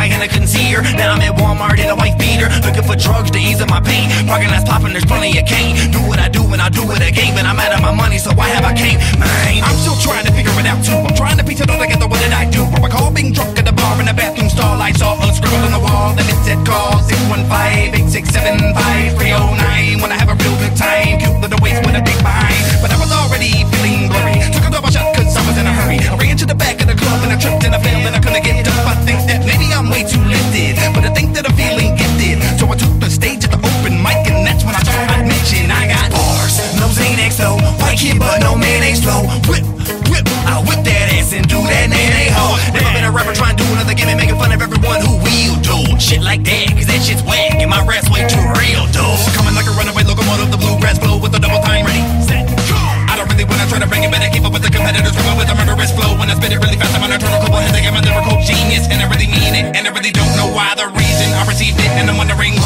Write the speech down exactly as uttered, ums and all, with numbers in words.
guy and I couldn't see her. Now I'm at Walmart in a wife beater, looking for drugs to ease my pain. Parking lots popping, there's plenty of cane. Do what I do and I'll do it again, but I'm out of my money, so why have I came? Man, I'm still trying to figure it out too. I'm trying to piece it all together, what did I do? I recall being drunk at the bar in the bathroom stall. I saw a scribble on the wall and it said call six one five, eight six seven, five three oh nine. When I have a real good time, cute little waist with a big behind. But I was already feeling blurry, took a double shot cause I was in a hurry. I ran to the back of the club and I tripped and I fell and I couldn't get up. I think that maybe I'm way too lifted, but I think that I'm feeling gifted. So I took the stage at the open mic and that's when I started mentioning I got bars, no Xanax though, white kid but no mayonnaise flow. Whip, whip, I'll whip that ass and do that nay-nay ho. Never been a rapper trying to do another gimmick, making fun of everyone who will do shit like that, cause that shit's whack and my rap's way too real, dude. Coming like a runaway locomotive, the bluegrass flow with the double time ready, set, go. I don't really wanna try to bring it, but I keep up with the competitors, coming with a murderous flow. When I spit it really fast, I'm on a turtle, I think I'm a lyrical genius, and I really mean it, and I really don't know why the reason I received it, and I'm wondering